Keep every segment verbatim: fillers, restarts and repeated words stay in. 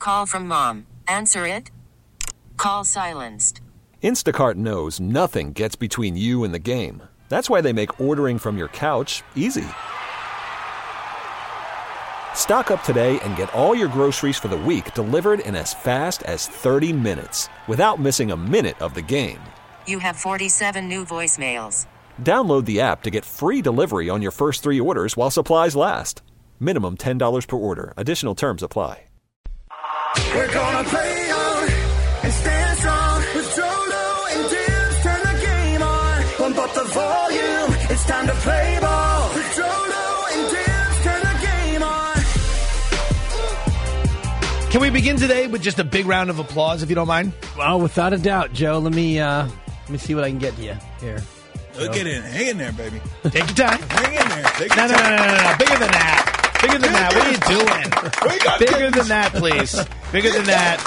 call from mom. Answer it. Call silenced. Instacart knows nothing gets between you and the game. That's why they make ordering from your couch easy. Stock up today and get all your groceries for the week delivered in as fast as thirty minutes without missing a minute of the game. You have forty-seven new voicemails. Download the app to get free delivery on your first three orders while supplies last. Minimum ten dollars per order. Additional terms apply. We're gonna play on and stand strong with Jolo and Dibs. Turn the game on. Pump up the volume. It's time to play ball with Jolo and Dibs. Turn the game on. Can we begin today with just a big round of applause, if you don't mind? Well, without a doubt, Joe. Let me uh, let me see what I can get to you here. Look at it. Hang in there, baby. Take your time. Hang in there. Take No, your no, no, time. no, no, no. Bigger than that. Bigger than that. What are you doing? We got Bigger cookies. than that, please. Bigger than that.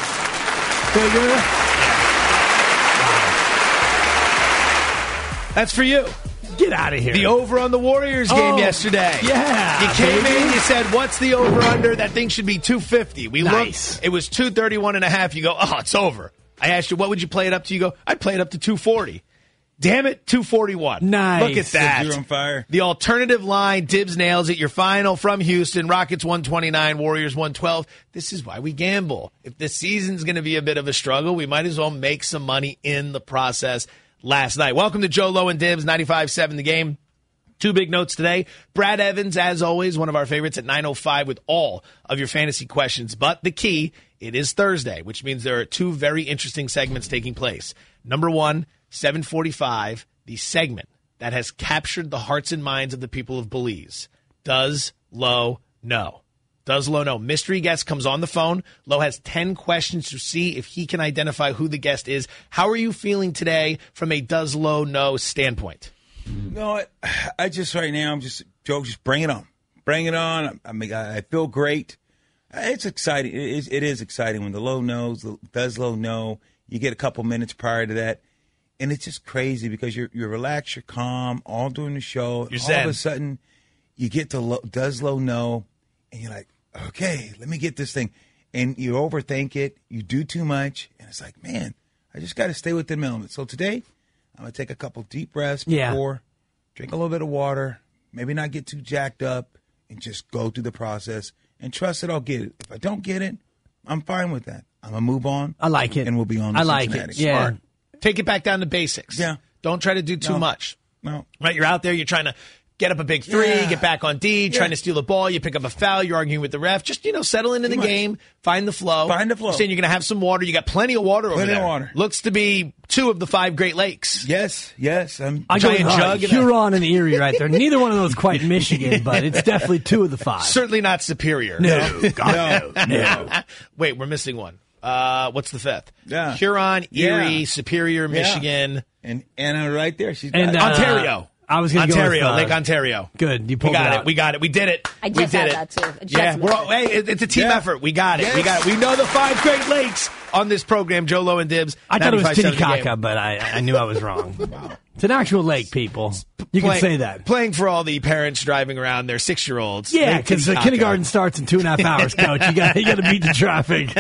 Bigger. That's for you. Get out of here. The over on the Warriors game Oh, yesterday. yeah, You came baby. in, you said, what's the over-under? That thing should be two fifty. We Nice. looked. It was two thirty-one and a half. You go, oh, it's over. I asked you, what would you play it up to? You go, I'd play it up to two forty. Damn it, two forty-one. Nice. Look at that. You're on fire. The alternative line, Dibs nails it. Your final from Houston, Rockets one twenty-nine, Warriors one twelve. This is why we gamble. If this season's going to be a bit of a struggle, we might as well make some money in the process last night. Welcome to Joe Low and Dibs, ninety-five seven The Game. Two big notes today. Brad Evans, as always, one of our favorites at nine oh five with all of your fantasy questions. But the key, it is Thursday, which means there are two very interesting segments taking place. Number one, seven forty-five, the segment that has captured the hearts and minds of the people of Belize. Does Low know? Does Low know? Mystery guest comes on the phone. Low has ten questions to see if he can identify who the guest is. How are you feeling today from a Does Low know standpoint? No, I, I just right now, I'm just, Joe, just bring it on. Bring it on. I mean, I feel great. It's exciting. It is, it is exciting when the Low knows, Does Low know. You get a couple minutes prior to that. And it's just crazy because you're you're relaxed, you're calm, all during the show. You're all zen. of a sudden, you get to Low, Does Low know, and you're like, okay, let me get this thing. And you overthink it. You do too much. And it's like, man, I just got to stay within my element. So today, I'm going to take a couple deep breaths Yeah. before, drink a little bit of water, maybe not get too jacked up, and just go through the process and trust that I'll get it. If I don't get it, I'm fine with that. I'm going to move on. I like it. And we'll be on to I like Cincinnati. it. Yeah. Smart. Take it back down to basics. Yeah. Don't try to do too No. much. No. Right, you're out there, you're trying to get up a big three, Yeah. get back on D, trying to steal the ball, you pick up a foul, you're arguing with the ref. Just, you know, settle into the much. game, find the flow. Find the flow. You're saying you're going to have some water. You got plenty of water over Plenty of there. water. Looks to be two of the five Great Lakes. Yes, yes. I'm, I go giant with, uh, jug and a- Huron and Erie right there. Neither one of those quite Michigan, but it's definitely two of the five. Certainly not Superior. No, God, no, no. Wait, we're missing one. Uh, what's the fifth? Yeah. Huron, Erie, Yeah. Superior, Michigan, and Anna right there. She's got And, it. uh, Ontario. I was going to go Ontario, with, uh, Lake Ontario. Good, you We pulled got it it. out. We got it. We did it. I we just did had it. that, too. I just yeah, we're all, missed hey, it- it's a team Yeah. effort. We got it. We Yes. got it. We know the five Great Lakes on this program. Joe Low and Dibs. I thought it was ninety-five seven The Game. Titicaca, but I, I knew I was wrong. It's an actual lake, people. You Playing- can say that. Playing for all the parents driving around their six-year-olds. Yeah, Lake because the Titicaca. kindergarten starts in two and a half hours, Coach. You got you got to beat the traffic.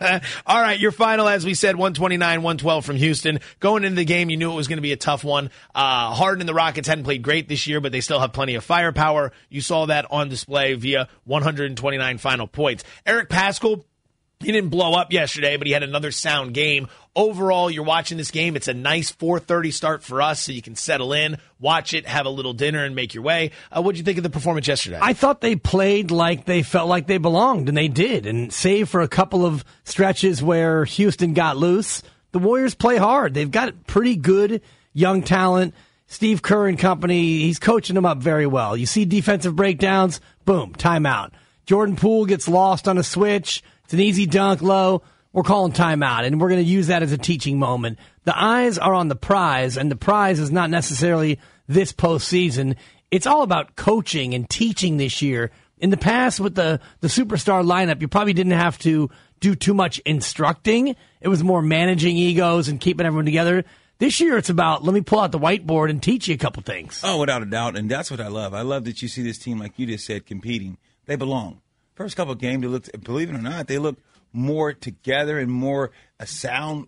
All right, your final, as we said, one twenty-nine, one twelve from Houston. Going into the game, you knew it was going to be a tough one. Uh, Harden and the Rockets hadn't played great this year, but they still have plenty of firepower. You saw that on display via one twenty-nine final points. Eric Paschal, he didn't blow up yesterday, but he had another sound game. Overall, you're watching this game. It's a nice four thirty start for us, so you can settle in, watch it, have a little dinner, and make your way. Uh, what did you think of the performance yesterday? I thought they played like they felt like they belonged, and they did. And save for a couple of stretches where Houston got loose, the Warriors play hard. They've got pretty good young talent. Steve Kerr and company, he's coaching them up very well. You see defensive breakdowns, boom, timeout. Jordan Poole gets lost on a switch. It's an easy dunk low. We're calling timeout, and we're going to use that as a teaching moment. The eyes are on the prize, and the prize is not necessarily this postseason. It's all about coaching and teaching this year. In the past, with the, the superstar lineup, you probably didn't have to do too much instructing. It was more managing egos and keeping everyone together. This year, it's about, let me pull out the whiteboard and teach you a couple things. Oh, without a doubt. And that's what I love. I love that you see this team, like you just said, competing. They belong. First couple of games, they looked, believe it or not, they look more together and more a sound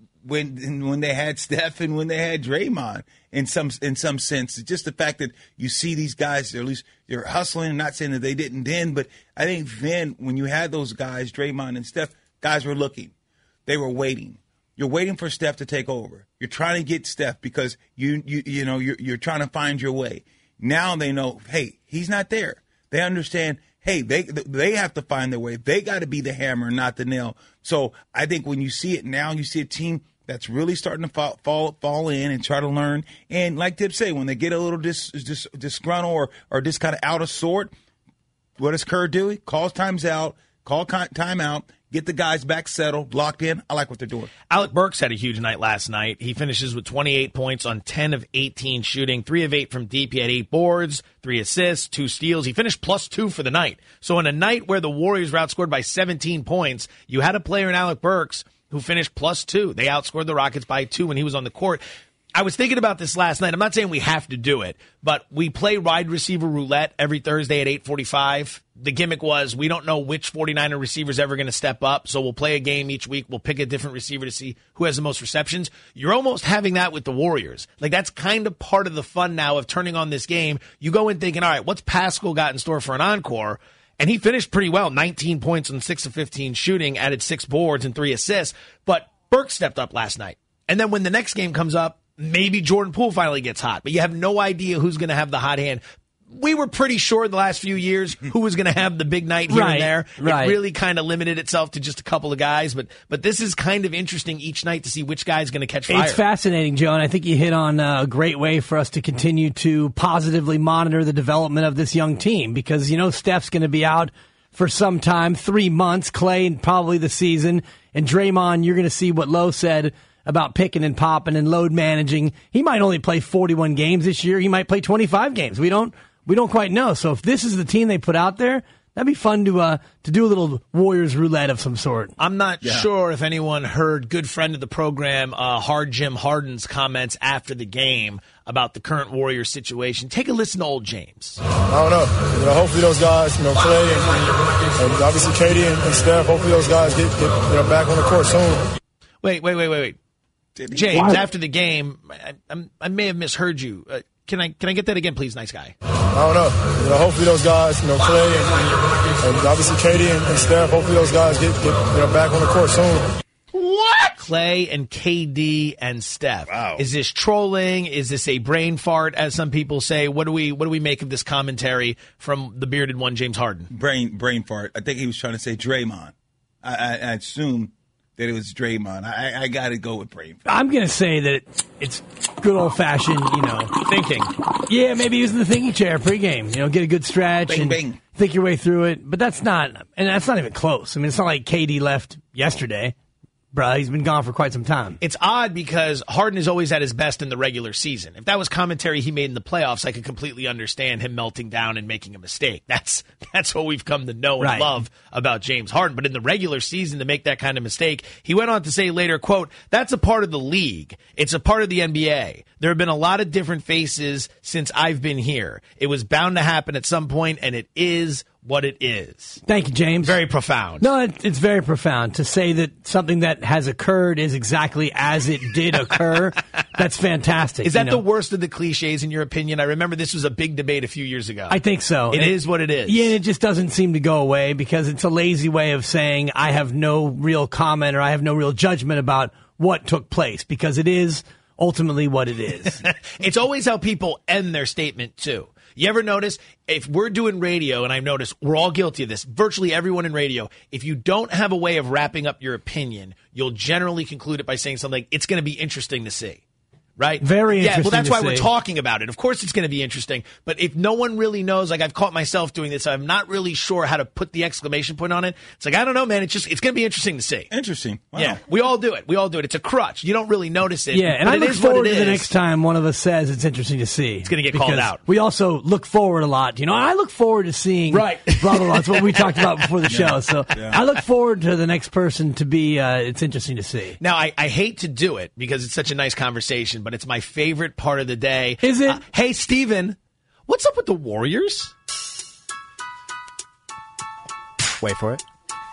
when when they had Steph and when they had Draymond in some in some sense. It's just the fact that you see these guys, or at least they're hustling. I'm not saying that they didn't then, but I think then when you had those guys, Draymond and Steph, guys were looking. They were waiting. You're waiting for Steph to take over. You're trying to get Steph because you you you know you're you're trying to find your way. Now they know, hey, he's not there. They understand, hey, they they have to find their way. They got to be the hammer, not the nail. So I think when you see it now, you see a team that's really starting to fall fall, fall in and try to learn. And like Tip say, when they get a little dis, dis, disgruntled or or just kind of out of sort, what does Kerr do? He calls times out, call timeout, get the guys back settled, locked in. I like what they're doing. Alec Burks had a huge night last night. He finishes with twenty-eight points on ten of eighteen shooting, three of eight from deep. He had eight boards, three assists, two steals. He finished plus two for the night. So in a night where the Warriors were outscored by seventeen points, you had a player in Alec Burks who finished plus two. They outscored the Rockets by two when he was on the court. I was thinking about this last night. I'm not saying we have to do it, but we play wide receiver roulette every Thursday at eight forty-five. The gimmick was we don't know which forty-niner receiver is ever going to step up, so we'll play a game each week. We'll pick a different receiver to see who has the most receptions. You're almost having that with the Warriors. Like, that's kind of part of the fun now of turning on this game. You go in thinking, all right, what's Pascal got in store for an encore? And he finished pretty well, nineteen points on six of fifteen shooting, added six boards and three assists. But Burke stepped up last night. And then when the next game comes up, maybe Jordan Poole finally gets hot, but you have no idea who's going to have the hot hand. We were pretty sure the last few years who was going to have the big night here right, and there. Right. It really kind of limited itself to just a couple of guys, but but this is kind of interesting each night to see which guy's going to catch fire. It's fascinating, Joe, and I think you hit on a great way for us to continue to positively monitor the development of this young team because, you know, Steph's going to be out for some time, three months, Clay and probably the season, and Draymond, you're going to see what Lowe said about picking and popping and load managing. He might only play forty-one games this year. He might play twenty-five games. We don't we don't quite know. So if this is the team they put out there, that'd be fun to uh, to do a little Warriors roulette of some sort. I'm not yeah. sure if anyone heard good friend of the program, uh, Hard Jim Harden's comments after the game about the current Warriors situation. Take a listen to old James. I don't know. You know, hopefully those guys, you know, Clay and, and, and obviously K D and, and Steph, hopefully those guys get, get you know, back on the court soon. Wait, wait, wait, wait, wait. James, what? After the game, I, I, I may have misheard you. Uh, can I can I get that again, please, nice guy? I don't know. You know, hopefully those guys, you know, Clay and, and, and obviously K D and, and Steph, hopefully those guys get, get you know, back on the court soon. What? Clay and K D and Steph. Wow. Is this trolling? Is this a brain fart, as some people say? What do we what do we make of this commentary from the bearded one, James Harden? Brain brain fart. I think he was trying to say Draymond. I, I, I assume that it was Draymond. I, I got to go with brain fart. I'm going to say that it, it's good old-fashioned, you know, thinking. Yeah, maybe using the thinking chair pregame. You know, get a good stretch bing, and bing. think your way through it. But that's not, and that's not even close. I mean, it's not like K D left yesterday. Bruh, he's been gone for quite some time. It's odd because Harden is always at his best in the regular season. If that was commentary he made in the playoffs, I could completely understand him melting down and making a mistake. That's that's what we've come to know and right. love about James Harden. But in the regular season, to make that kind of mistake, he went on to say later, quote, that's a part of the league. It's a part of the N B A. There have been a lot of different faces since I've been here. It was bound to happen at some point, and it is what it is. Thank you, James. Very profound. No, it, it's very profound. To say that something that has occurred is exactly as it did occur, that's fantastic. Is that you know? the worst of the cliches, in your opinion? I remember this was a big debate a few years ago. I think so. It and, is what it is. Yeah, it just doesn't seem to go away because it's a lazy way of saying I have no real comment or I have no real judgment about what took place because it is ultimately what it is. It's always how people end their statement, too. You ever notice, if we're doing radio, and I've noticed we're all guilty of this, virtually everyone in radio, if you don't have a way of wrapping up your opinion, you'll generally conclude it by saying something, it's going to be interesting to see. Right? Very interesting. Yeah, well, that's to why see. we're talking about it. Of course it's going to be interesting. But if no one really knows, like I've caught myself doing this, I'm not really sure how to put the exclamation point on it. It's like, I don't know, man. It's just, it's going to be interesting to see. Interesting. Wow. Yeah. We all do it. We all do it. It's a crutch. You don't really notice it. Yeah, and but I it look is what forward it to the is. next time one of us says it's interesting to see. It's going to get called out. We also look forward a lot. You know, I look forward to seeing right. blah, blah, blah. That's what we talked about before the yeah. show. So yeah. I look forward to the next person to be, uh, it's interesting to see. Now, I, I hate to do it because it's such a nice conversation, but it's my favorite part of the day. Is it? Uh, hey, Steven, what's up with the Warriors? Wait for it.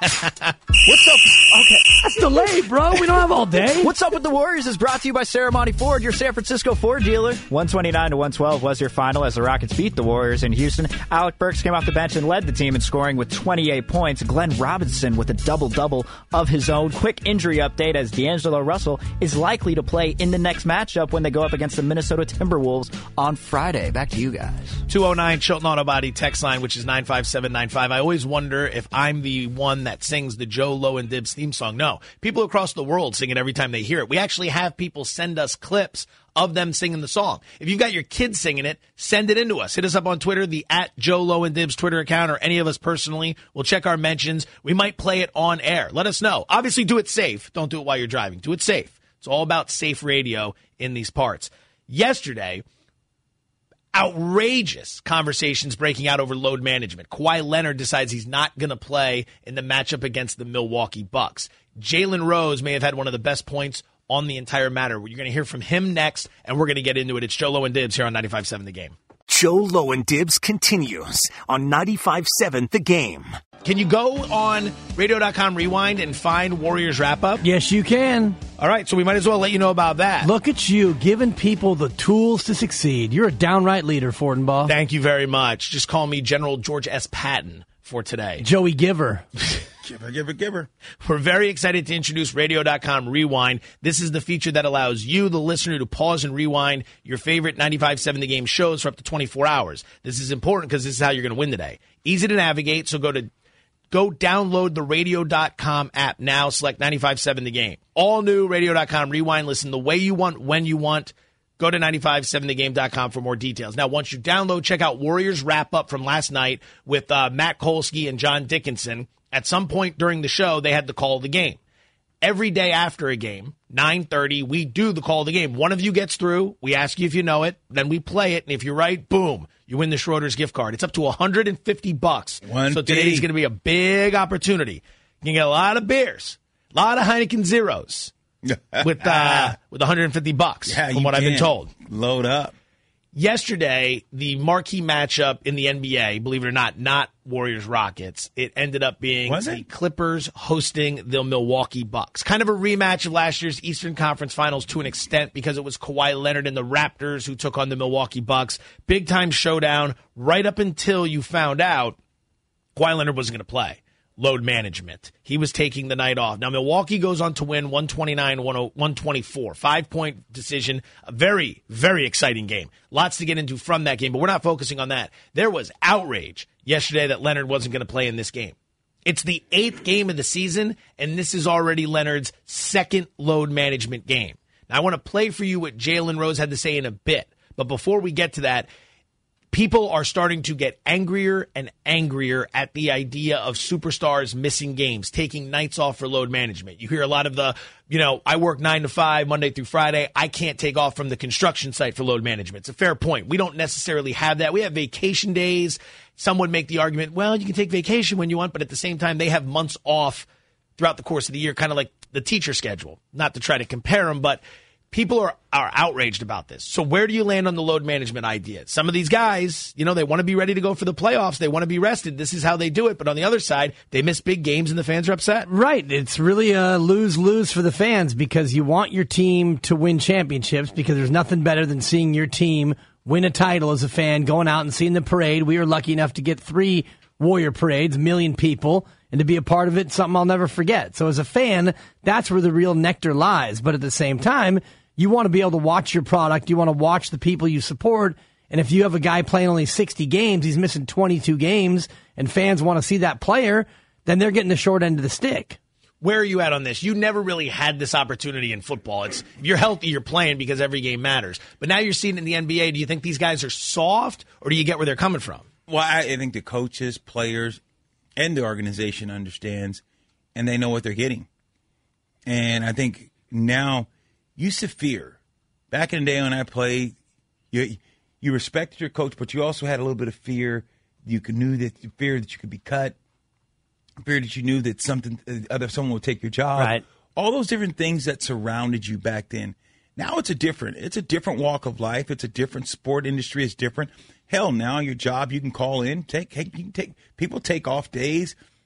What's up? Okay. That's delayed, bro. We don't have all day. What's up with the Warriors is brought to you by Ceremony Ford, your San Francisco Ford dealer. one twenty-nine to one twelve was your final as the Rockets beat the Warriors in Houston. Alec Burks came off the bench and led the team in scoring with twenty-eight points. Glenn Robinson with a double-double of his own. Quick injury update as D'Angelo Russell is likely to play in the next matchup when they go up against the Minnesota Timberwolves on Friday. Back to you guys. two oh nine Chilton Auto Body text line, which is nine five seven nine five. I always wonder if I'm the one that sings the Joe Low and Dibs theme song. No. People across the world sing it every time they hear it. We actually have people send us clips of them singing the song. If you've got your kids singing it, send it into us. Hit us up on Twitter, the at Joe Low and Dibs Twitter account, or any of us personally. We'll check our mentions. We might play it on air. Let us know. Obviously, do it safe. Don't do it while you're driving. Do it safe. It's all about safe radio in these parts. Yesterday, outrageous conversations breaking out over load management. Kawhi Leonard decides he's not going to play in the matchup against the Milwaukee Bucks. Jalen Rose may have had one of the best points on the entire matter. You're going to hear from him next, and we're going to get into it. It's Joe Low and Dibs here on ninety-five point seven The Game. Joe Low and Dibs continues on ninety-five point seven The Game. Can you go on radio dot com Rewind and find Warriors Wrap-Up? Yes, you can. All right, so we might as well let you know about that. Look at you, giving people the tools to succeed. You're a downright leader, Fordenbaugh. Thank you very much. Just call me General George S. Patton for today. Joey Giver. Giver, giver, giver. We're very excited to introduce radio dot com Rewind. This is the feature that allows you, the listener, to pause and rewind your favorite ninety-five point seven The Game shows for up to twenty-four hours. This is important because this is how you're going to win today. Easy to navigate, so go to Go download the radio dot com app now. Select ninety-five point seven The Game. All new radio dot com Rewind. Listen the way you want, when you want. Go to ninety-five point seven the game dot com for more details. Now, once you download, check out Warriors Wrap-Up from last night with uh, Matt Kolsky and John Dickinson. At some point during the show, they had the call of the game. Every day after a game, nine thirty, we do the call of the game. One of you gets through. We ask you if you know it. Then we play it. And if you're right, boom, you win the Schroeder's gift card. It's up to one hundred fifty bucks. One so today's going to be a big opportunity. You can get a lot of beers, a lot of Heineken Zeros with uh, with one hundred fifty bucks, yeah, from what I've been told. Load up. Yesterday, the marquee matchup in the N B A, believe it or not, not Warriors-Rockets, it ended up being Was the it? Clippers hosting the Milwaukee Bucks. Kind of a rematch of last year's Eastern Conference Finals to an extent because it was Kawhi Leonard and the Raptors who took on the Milwaukee Bucks. Big-time showdown right up until you found out Kawhi Leonard wasn't going to play. Load management. He was taking the night off. Now, Milwaukee goes on to win one twenty-nine to one twenty-four. Five-point decision. A very, very exciting game. Lots to get into from that game, but we're not focusing on that. There was outrage yesterday that Leonard wasn't going to play in this game. It's the eighth game of the season, and this is already Leonard's second load management game. Now, I want to play for you what Jalen Rose had to say in a bit, but before we get to that, people are starting to get angrier and angrier at the idea of superstars missing games, taking nights off for load management. You hear a lot of the, you know, I work nine to five, Monday through Friday. I can't take off from the construction site for load management. It's a fair point. We don't necessarily have that. We have vacation days. Some would make the argument, well, you can take vacation when you want, but at the same time, they have months off throughout the course of the year, kind of like the teacher schedule. Not to try to compare them, but people are, are outraged about this. So where do you land on the load management idea? Some of these guys, you know, they want to be ready to go for the playoffs. They want to be rested. This is how they do it. But on the other side, they miss big games and the fans are upset. Right. It's really a lose-lose for the fans because you want your team to win championships because there's nothing better than seeing your team win a title as a fan, going out and seeing the parade. We were lucky enough to get three Warrior parades, a million people, and to be a part of it, something I'll never forget. So as a fan, that's where the real nectar lies. But at the same time, you want to be able to watch your product. You want to watch the people you support. And if you have a guy playing only sixty games, he's missing twenty-two games, and fans want to see that player, then they're getting the short end of the stick. Where are you at on this? You never really had this opportunity in football. It's if you're healthy, you're playing because every game matters. But now you're seeing it in the N B A. Do you think these guys are soft, or do you get where they're coming from? Well, I, I think the coaches, players, and the organization understands, and they know what they're getting. And I think now, used to fear. Back in the day when I played, you you respected your coach, but you also had a little bit of fear. You could, knew that fear that you could be cut, fear that you knew that something other someone would take your job. Right. All those different things that surrounded you back then. Now it's a different. It's a different walk of life. It's a different sport industry. It's different. Hell, now your job you can call in. Take hey, you can take people take off days.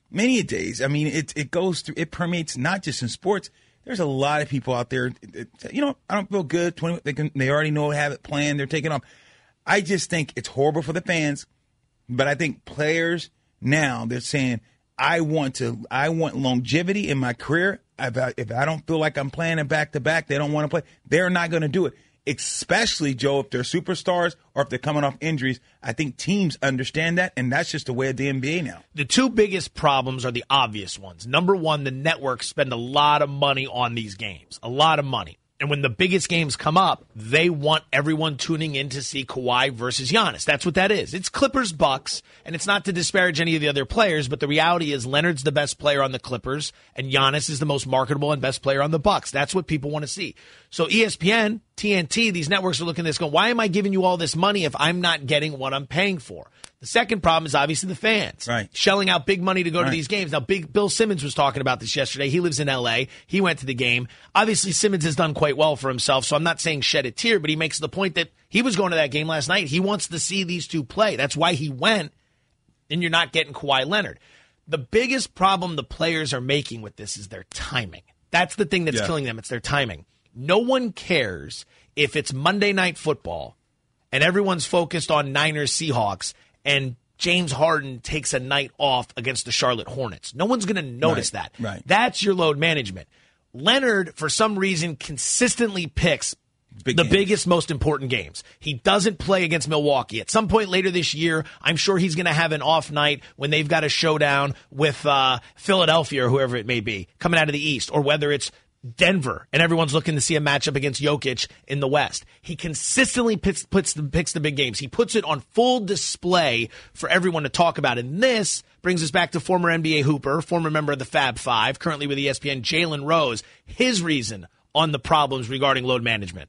many a days. I mean, it it goes through, it permeates not just in sports. There's a lot of people out there, you know, I don't feel good. twenty, they can, they already know, have it planned. They're taking off. I just think it's horrible for the fans, but I think players now, they're saying, I want to, I want longevity in my career. If I, if I don't feel like I'm playing it back to back, they don't want to play. They're not going to do it. Especially, Joe, if they're superstars or if they're coming off injuries. I think teams understand that, and that's just the way of the N B A now. The two biggest problems are the obvious ones. Number one, the networks spend a lot of money on these games, a lot of money. And when the biggest games come up, they want everyone tuning in to see Kawhi versus Giannis. That's what that is. It's Clippers Bucks, and it's not to disparage any of the other players, but the reality is Leonard's the best player on the Clippers, and Giannis is the most marketable and best player on the Bucks. That's what people want to see. So E S P N, T N T, these networks are looking at this going, why am I giving you all this money if I'm not getting what I'm paying for? The second problem is obviously the fans. Right. Shelling out big money to go right. to these games. Now, big Bill Simmons was talking about this yesterday. He lives in L A. He went to the game. Obviously, Simmons has done quite well for himself, so I'm not saying shed a tear, but he makes the point that he was going to that game last night. He wants to see these two play. That's why he went, and you're not getting Kawhi Leonard. The biggest problem the players are making with this is their timing. That's the thing that's yeah. killing them. It's their timing. No one cares if it's Monday Night Football and everyone's focused on Niners Seahawks and James Harden takes a night off against the Charlotte Hornets. No one's going to notice right, that. Right. That's your load management. Leonard, for some reason, consistently picks Big the games. biggest, most important games. He doesn't play against Milwaukee. At some point later this year, I'm sure he's going to have an off night when they've got a showdown with uh, Philadelphia or whoever it may be coming out of the East, or whether it's Denver, and everyone's looking to see a matchup against Jokic in the West. He consistently picks, puts the, picks the big games. He puts it on full display for everyone to talk about. And this brings us back to former N B A hooper, former member of the Fab Five, currently with E S P N, Jalen Rose, his reason on the problems regarding load management.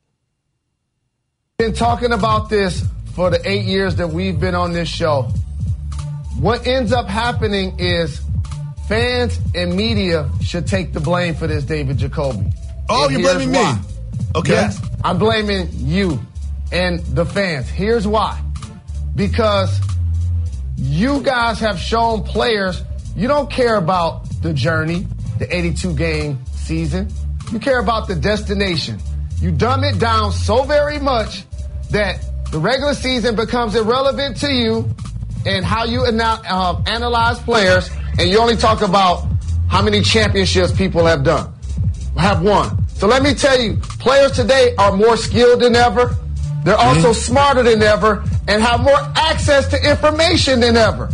Been talking about this for the eight years that we've been on this show. What ends up happening is fans and media should take the blame for this, David Jacoby. Oh, and you're blaming me? why. Okay. Yes, I'm blaming you and the fans. Here's why. Because you guys have shown players you don't care about the journey, the eighty-two game season. You care about the destination. You dumb it down so very much that the regular season becomes irrelevant to you and how you ana- uh, analyze players, and you only talk about how many championships people have done, have won. So let me tell you, players today are more skilled than ever. They're also mm-hmm. smarter than ever and have more access to information than ever.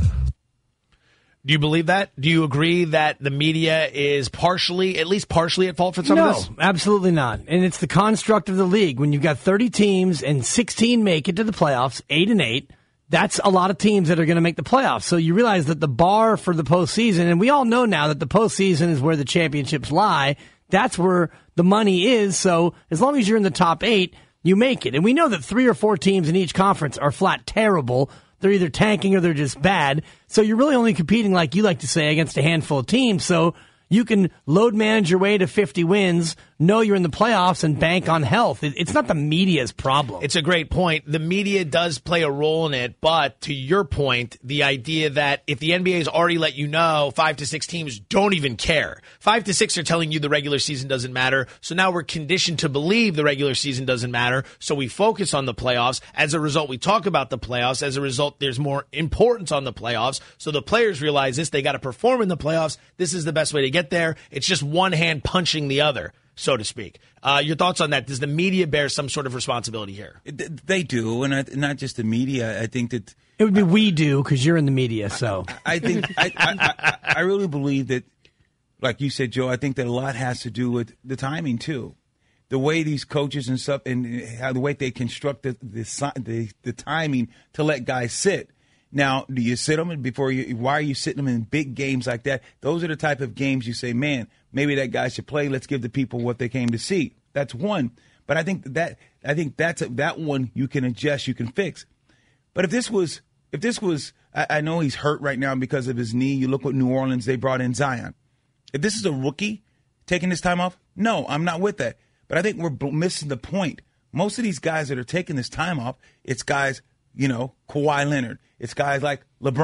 Do you believe that? Do you agree that the media is partially, at least partially at fault for some no, of this? No, absolutely not. And it's the construct of the league. When you've got thirty teams and sixteen make it to the playoffs, eight and eight, that's a lot of teams that are going to make the playoffs. So you realize that the bar for the postseason, and we all know now that the postseason is where the championships lie. That's where the money is. So as long as you're in the top eight, you make it. And we know that three or four teams in each conference are flat terrible. They're either tanking or they're just bad. So you're really only competing, like you like to say, against a handful of teams. So you can load manage your way to fifty wins, know you're in the playoffs, and bank on health. It's not the media's problem. It's a great point. The media does play a role in it, but to your point, the idea that if the N B A has already let you know five to six teams don't even care. Five to six are telling you the regular season doesn't matter, so now we're conditioned to believe the regular season doesn't matter, so we focus on the playoffs. As a result, we talk about the playoffs. As a result, there's more importance on the playoffs, so the players realize this. They got to perform in the playoffs. This is the best way to get there. It's just one hand punching the other, so to speak. Uh, your thoughts on that? Does the media bear some sort of responsibility here? They do, and I, not just the media. I think that it would be we do because you're in the media. So I, I think I, I, I really believe that, like you said, Joe. I think that a lot has to do with the timing too, the way these coaches and stuff, and how the way they construct the the, the, the timing to let guys sit. Now, do you sit them before you? Why are you sitting them in big games like that? Those are the type of games you say, man, maybe that guy should play. Let's give the people what they came to see. That's one. But I think that I think that's a, that one you can adjust, you can fix. But if this was, if this was, I, I know he's hurt right now because of his knee. You look what New Orleans, they brought in Zion. If this is a rookie taking this time off, no, I'm not with that. But I think we're missing the point. Most of these guys that are taking this time off, it's guys, you know, Kawhi Leonard. It's guys like LeBron.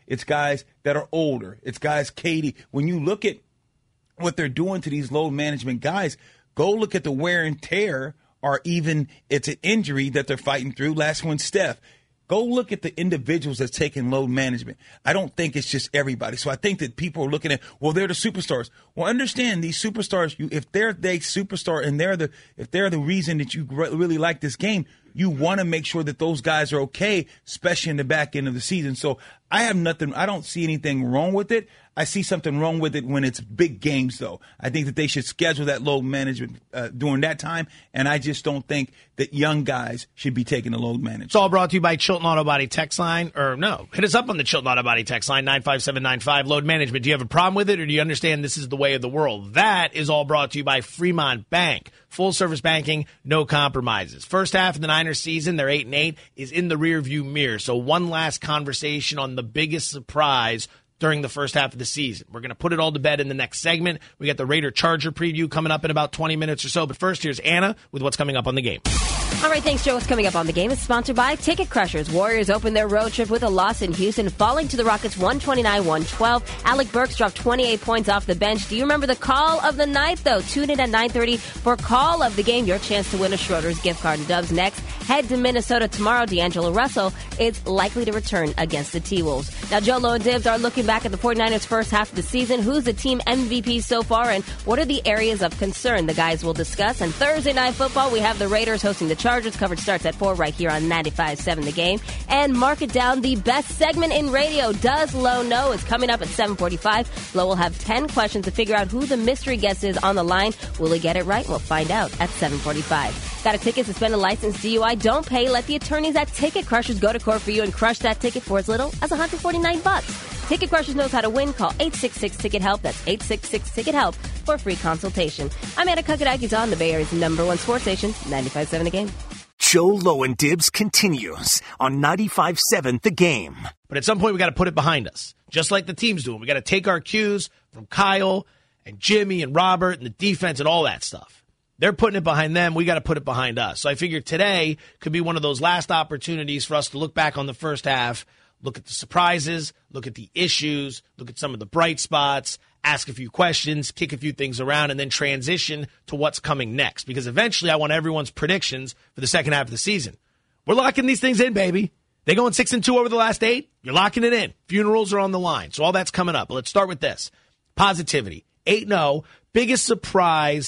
It's guys that are older. It's guys, Katie. When you look at what they're doing to these load management guys, go look at the wear and tear, or even it's an injury that they're fighting through. Last one, Steph. Go look at the individuals that's taking load management. I don't think it's just everybody. So I think that people are looking at, well, they're the superstars. Well, understand these superstars. You, if they're the superstar and they're the if they're the reason that you really like this game, you want to make sure that those guys are okay, especially in the back end of the season. So I have nothing. I don't see anything wrong with it. I see something wrong with it when it's big games, though. I think that they should schedule that load management uh, during that time, and I just don't think that young guys should be taking the load management. It's all brought to you by Chilton Auto Body text line, or no, hit us up on the Chilton Auto Body text line, nine five seven nine five, load management. Do you have a problem with it, or do you understand this is the way of the world? That is all brought to you by Fremont Bank. Full-service banking, no compromises. First half of the Niners season, they're eight and eight, is in the rearview mirror. So one last conversation on the biggest surprise during the first half of the season. We're going to put it all to bed in the next segment. We got the Raider-Charger preview coming up in about twenty minutes or so. But first, here's Anna with what's coming up on the game. All right, thanks, Joe. What's coming up on the game is sponsored by Ticket Crushers. Warriors open their road trip with a loss in Houston, falling to the Rockets one twenty-nine to one twelve. Alec Burks dropped twenty-eight points off the bench. Do you remember the call of the night, though? Tune in at nine thirty for Call of the Game, your chance to win a Schroeder's gift card. And Dubs next. Head to Minnesota tomorrow. D'Angelo Russell is likely to return against the T-Wolves. Now, Joe Lowe and Dibs are looking back at the 49ers' first half of the season. Who's the team M V P so far, and what are the areas of concern? The guys will discuss. And Thursday Night Football, we have the Raiders hosting the Chargers. Coverage starts at four right here on ninety-five point seven The Game. And mark it down, the best segment in radio, Does Lowe Know? It's coming up at seven forty-five. Lowe will have ten questions to figure out who the mystery guest is on the line. Will he get it right? We'll find out at seven forty-five. Got a ticket, suspended license, D U I? Don't pay. Let the attorneys at Ticket Crushers go to court for you and crush that ticket for as little as one hundred forty-nine bucks. Ticket Crushers knows how to win. Call eight six six, ticket help. That's eight six six, ticket help for a free consultation. I'm Anna Kukadakis on the Bay Area's number one sports station, ninety-five point seven The Game. Joe Lowe and Dibs continues on ninety-five point seven The Game. But at some point, we got to put it behind us, just like the team's doing. We got to take our cues from Kyle and Jimmy and Robert and the defense and all that stuff. They're putting it behind them. We got to put it behind us. So I figured today could be one of those last opportunities for us to look back on the first half, look at the surprises, look at the issues, look at some of the bright spots, ask a few questions, kick a few things around, and then transition to what's coming next. Because eventually I want everyone's predictions for the second half of the season. We're locking these things in, baby. They going six and two over the last eight? You're locking it in. Funerals are on the line. So all that's coming up. But let's start with this. Positivity. eight and oh. Biggest surprise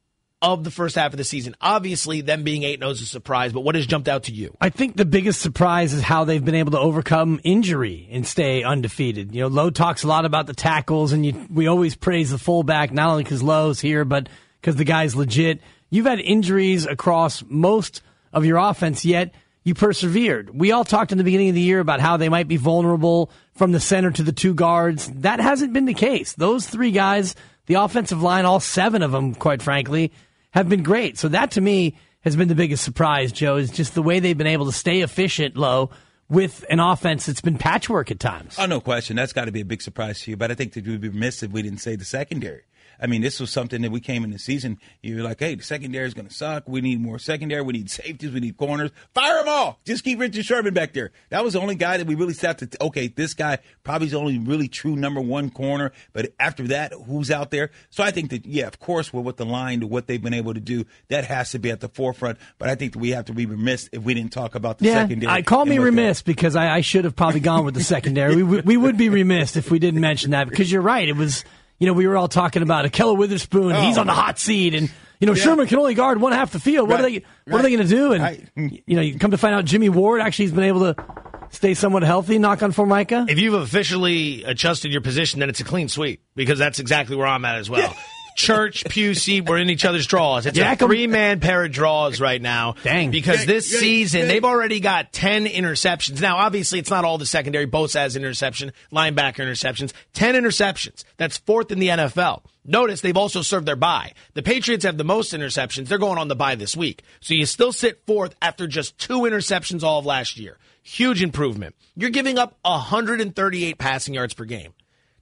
of the first half of the season. Obviously, them being eight and oh is a surprise, but what has jumped out to you? I think the biggest surprise is how they've been able to overcome injury and stay undefeated. You know, Lowe talks a lot about the tackles, and you, we always praise the fullback, not only because Lowe's here, but because the guy's legit. You've had injuries across most of your offense, yet you persevered. We all talked in the beginning of the year about how they might be vulnerable from the center to the two guards. That hasn't been the case. Those three guys, the offensive line, all seven of them, quite frankly, have been great. So that, to me, has been the biggest surprise, Joe, is just the way they've been able to stay efficient, Low, with an offense that's been patchwork at times. Oh, no question. That's got to be a big surprise to you. But I think that we would be remiss if we didn't say the secondary. I mean, this was something that we came in the season. You were like, hey, the secondary is going to suck. We need more secondary. We need safeties. We need corners. Fire them all. Just keep Richard Sherman back there. That was the only guy that we really sat to, okay, this guy probably is the only really true number one corner. But after that, who's out there? So I think that, yeah, of course, with what the line, to what they've been able to do, that has to be at the forefront. But I think that we have to be remiss if we didn't talk about the yeah, secondary. I call me remiss because I, I should have probably gone with the secondary. we, we would be remiss if we didn't mention that, because you're right. It was, you know, we were all talking about Akella Witherspoon. Oh. He's on the hot seat, and you know yeah. Sherman can only guard one half the field. What right. are they? What right. are they going to do? And right. you know, you come to find out, Jimmy Ward actually has been able to stay somewhat healthy. Knock on Formica. If you've officially adjusted your position, then it's a clean sweep, because that's exactly where I'm at as well. Church, Pew seat, we're in each other's draws. It's yeah, a three-man pair of draws right now. Dang. Because this season, they've already got ten interceptions. Now, obviously, it's not all the secondary. Both has interception, linebacker interceptions. ten interceptions. That's fourth in the N F L. Notice they've also served their bye. The Patriots have the most interceptions. They're going on the bye this week. So you still sit fourth after just two interceptions all of last year. Huge improvement. You're giving up one hundred thirty-eight passing yards per game.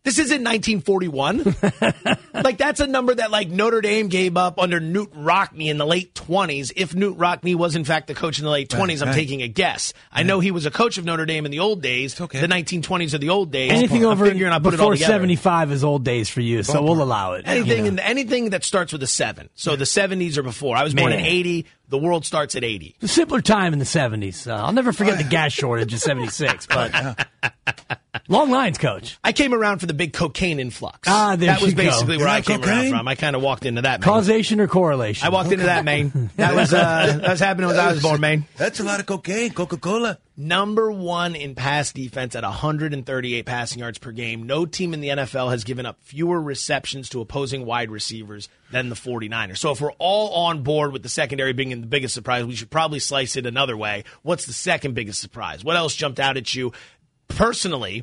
This isn't nineteen forty-one. Like, that's a number that, like, Notre Dame gave up under Newt Rockne in the late twenties. If Newt Rockne was, in fact, the coach in the late twenties, right, I'm right. taking a guess. I know he was a coach of Notre Dame in the old days, okay. the nineteen twenties or the old days. Anything I'm over figuring I put it all before together. seventy-five is old days for you, so we'll allow it. Anything you in know. the, anything that starts with a seven. So the seventies or before. I was born Man. in eighty. The world starts at eighty. A simpler time in the seventies. Uh, I'll never forget the gas shortage of seventy-six, but long lines, Coach. I came around for the big cocaine influx. Ah, there That was you go. basically where You I like came around cocaine? from. I kind of walked into that, man. Causation or correlation? I walked into that, man. That was uh, that was happening when I was born, man. That's a lot of cocaine, Coca-Cola. Number one in pass defense at one hundred thirty-eight passing yards per game. No team in the N F L has given up fewer receptions to opposing wide receivers than the 49ers. So if we're all on board with the secondary being the biggest surprise, we should probably slice it another way. What's the second biggest surprise? What else jumped out at you? Personally,